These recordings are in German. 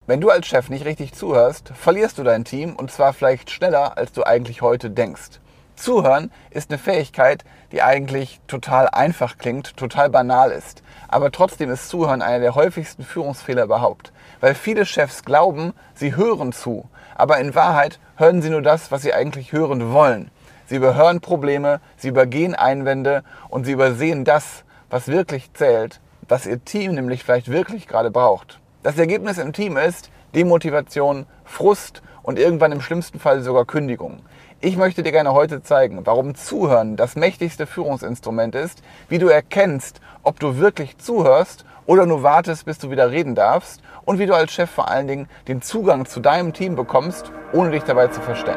Wenn du als Chef nicht richtig zuhörst, verlierst du dein Team und zwar vielleicht schneller, als du eigentlich heute denkst. Zuhören ist eine Fähigkeit, die eigentlich total einfach klingt, total banal ist. Aber trotzdem ist Zuhören einer der häufigsten Führungsfehler überhaupt. Weil viele Chefs glauben, sie hören zu. Aber in Wahrheit hören sie nur das, was sie eigentlich hören wollen. Sie überhören Probleme, sie übergehen Einwände und sie übersehen das, was wirklich zählt, was ihr Team nämlich vielleicht wirklich gerade braucht. Das Ergebnis im Team ist Demotivation, Frust und irgendwann im schlimmsten Fall sogar Kündigung. Ich möchte dir gerne heute zeigen, warum Zuhören das mächtigste Führungsinstrument ist, wie du erkennst, ob du wirklich zuhörst oder nur wartest, bis du wieder reden darfst und wie du als Chef vor allen Dingen den Zugang zu deinem Team bekommst, ohne dich dabei zu verstellen.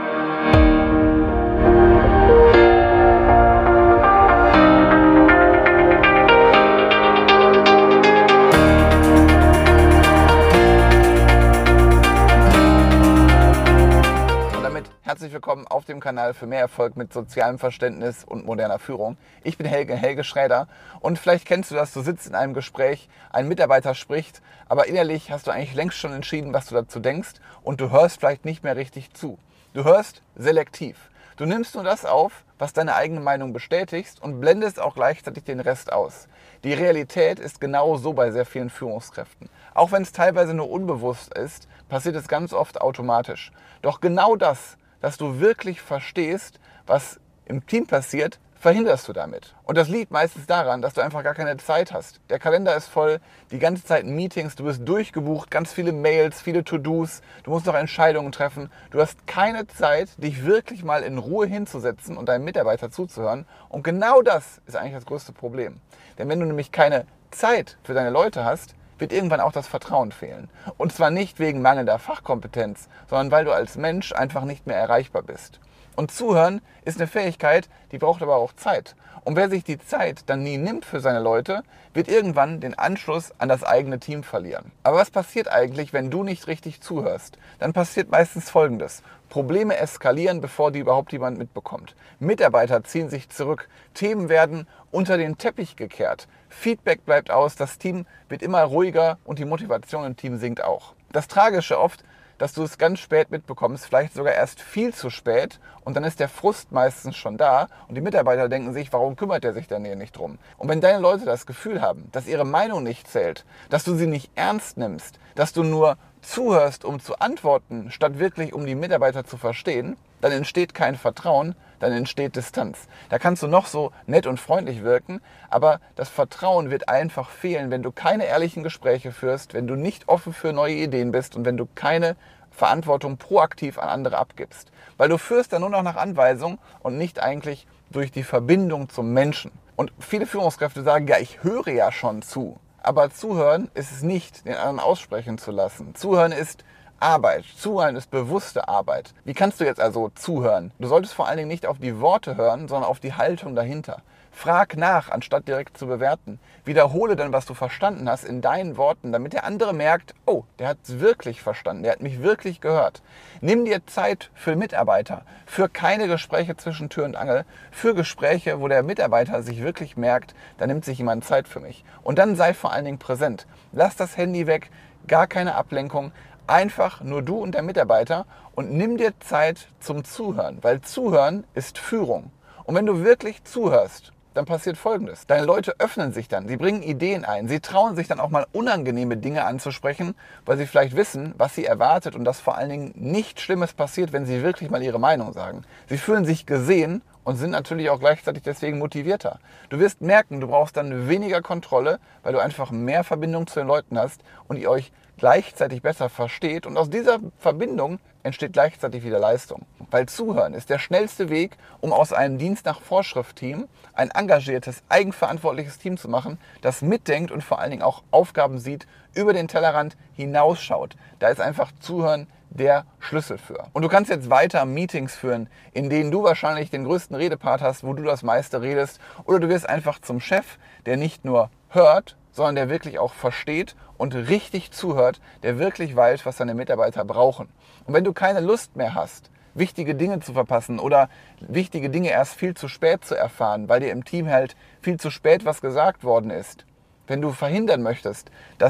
Herzlich willkommen auf dem Kanal für mehr Erfolg mit sozialem Verständnis und moderner Führung. Ich bin Helge Schräder und vielleicht kennst du das, du sitzt in einem Gespräch, ein Mitarbeiter spricht, aber innerlich hast du eigentlich längst schon entschieden, was du dazu denkst und du hörst vielleicht nicht mehr richtig zu. Du hörst selektiv. Du nimmst nur das auf, was deine eigene Meinung bestätigst und blendest auch gleichzeitig den Rest aus. Die Realität ist genau so bei sehr vielen Führungskräften. Auch wenn es teilweise nur unbewusst ist, passiert es ganz oft automatisch. Doch genau das, dass du wirklich verstehst, was im Team passiert, verhinderst du damit. Und das liegt meistens daran, dass du einfach gar keine Zeit hast. Der Kalender ist voll, die ganze Zeit Meetings, du bist durchgebucht, ganz viele Mails, viele To-Dos, du musst noch Entscheidungen treffen. Du hast keine Zeit, dich wirklich mal in Ruhe hinzusetzen und deinem Mitarbeiter zuzuhören. Und genau das ist eigentlich das größte Problem. Denn wenn du nämlich keine Zeit für deine Leute hast, wird irgendwann auch das Vertrauen fehlen. Und zwar nicht wegen mangelnder Fachkompetenz, sondern weil du als Mensch einfach nicht mehr erreichbar bist. Und Zuhören ist eine Fähigkeit, die braucht aber auch Zeit. Und wer sich die Zeit dann nie nimmt für seine Leute, wird irgendwann den Anschluss an das eigene Team verlieren. Aber was passiert eigentlich, wenn du nicht richtig zuhörst? Dann passiert meistens Folgendes. Probleme eskalieren, bevor die überhaupt jemand mitbekommt. Mitarbeiter ziehen sich zurück. Themen werden unter den Teppich gekehrt. Feedback bleibt aus, das Team wird immer ruhiger und die Motivation im Team sinkt auch. Das Tragische oft, dass du es ganz spät mitbekommst, vielleicht sogar erst viel zu spät und dann ist der Frust meistens schon da und die Mitarbeiter denken sich, warum kümmert der sich denn hier nicht drum? Und wenn deine Leute das Gefühl haben, dass ihre Meinung nicht zählt, dass du sie nicht ernst nimmst, dass du nur zuhörst, um zu antworten, statt wirklich um die Mitarbeiter zu verstehen, dann entsteht kein Vertrauen, dann entsteht Distanz. Da kannst du noch so nett und freundlich wirken, aber das Vertrauen wird einfach fehlen, wenn du keine ehrlichen Gespräche führst, wenn du nicht offen für neue Ideen bist und wenn du keine Verantwortung proaktiv an andere abgibst. Weil du führst dann nur noch nach Anweisung und nicht eigentlich durch die Verbindung zum Menschen. Und viele Führungskräfte sagen, ja, ich höre ja schon zu. Aber zuhören ist es nicht, den anderen aussprechen zu lassen. Zuhören ist Arbeit. Zuhören ist bewusste Arbeit. Wie kannst du jetzt also zuhören? Du solltest vor allen Dingen nicht auf die Worte hören, sondern auf die Haltung dahinter. Frag nach, anstatt direkt zu bewerten. Wiederhole dann, was du verstanden hast, in deinen Worten, damit der andere merkt, oh, der hat es wirklich verstanden, der hat mich wirklich gehört. Nimm dir Zeit für Mitarbeiter, für keine Gespräche zwischen Tür und Angel, für Gespräche, wo der Mitarbeiter sich wirklich merkt, da nimmt sich jemand Zeit für mich. Und dann sei vor allen Dingen präsent. Lass das Handy weg, gar keine Ablenkung. Einfach nur du und der Mitarbeiter und nimm dir Zeit zum Zuhören, weil Zuhören ist Führung. Und wenn du wirklich zuhörst, dann passiert Folgendes. Deine Leute öffnen sich dann, sie bringen Ideen ein, sie trauen sich dann auch mal unangenehme Dinge anzusprechen, weil sie vielleicht wissen, was sie erwartet und dass vor allen Dingen nichts Schlimmes passiert, wenn sie wirklich mal ihre Meinung sagen. Sie fühlen sich gesehen und sind natürlich auch gleichzeitig deswegen motivierter. Du wirst merken, du brauchst dann weniger Kontrolle, weil du einfach mehr Verbindung zu den Leuten hast und ihr euch gleichzeitig besser versteht und aus dieser Verbindung entsteht gleichzeitig wieder Leistung. Weil Zuhören ist der schnellste Weg, um aus einem Dienst nach Vorschrift-Team ein engagiertes, eigenverantwortliches Team zu machen, das mitdenkt und vor allen Dingen auch Aufgaben sieht, über den Tellerrand hinausschaut. Da ist einfach Zuhören der Schlüssel für. Und du kannst jetzt weiter Meetings führen, in denen du wahrscheinlich den größten Redepart hast, wo du das meiste redest, oder du wirst einfach zum Chef, der nicht nur hört, sondern der wirklich auch versteht und richtig zuhört, der wirklich weiß, was seine Mitarbeiter brauchen. Und wenn du keine Lust mehr hast, wichtige Dinge zu verpassen oder wichtige Dinge erst viel zu spät zu erfahren, weil dir im Team halt viel zu spät was gesagt worden ist, wenn du verhindern möchtest, dass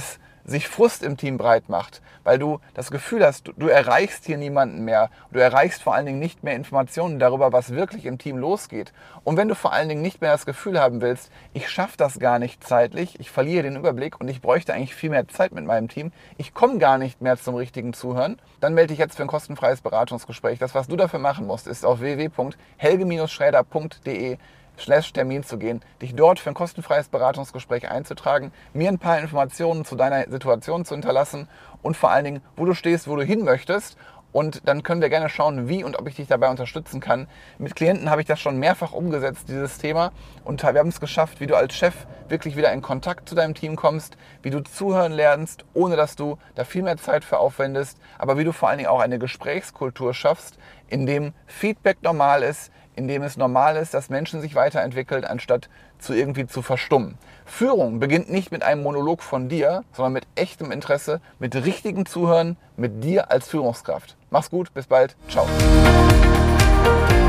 sich Frust im Team breit macht, weil du das Gefühl hast, du erreichst hier niemanden mehr, du erreichst vor allen Dingen nicht mehr Informationen darüber, was wirklich im Team losgeht. Und wenn du vor allen Dingen nicht mehr das Gefühl haben willst, ich schaffe das gar nicht zeitlich, ich verliere den Überblick und ich bräuchte eigentlich viel mehr Zeit mit meinem Team, ich komme gar nicht mehr zum richtigen Zuhören, dann melde dich jetzt für ein kostenfreies Beratungsgespräch. Das, was du dafür machen musst, ist auf www.helge-schräder.de/Termin zu gehen, dich dort für ein kostenfreies Beratungsgespräch einzutragen, mir ein paar Informationen zu deiner Situation zu hinterlassen und vor allen Dingen, wo du stehst, wo du hin möchtest. Und dann können wir gerne schauen, wie und ob ich dich dabei unterstützen kann. Mit Klienten habe ich das schon mehrfach umgesetzt, dieses Thema. Und wir haben es geschafft, wie du als Chef wirklich wieder in Kontakt zu deinem Team kommst, wie du zuhören lernst, ohne dass du da viel mehr Zeit für aufwendest, aber wie du vor allen Dingen auch eine Gesprächskultur schaffst, in dem Feedback normal ist, in dem es normal ist, dass Menschen sich weiterentwickeln, anstatt irgendwie zu verstummen. Führung beginnt nicht mit einem Monolog von dir, sondern mit echtem Interesse, mit richtigem Zuhören, mit dir als Führungskraft. Mach's gut, bis bald, ciao.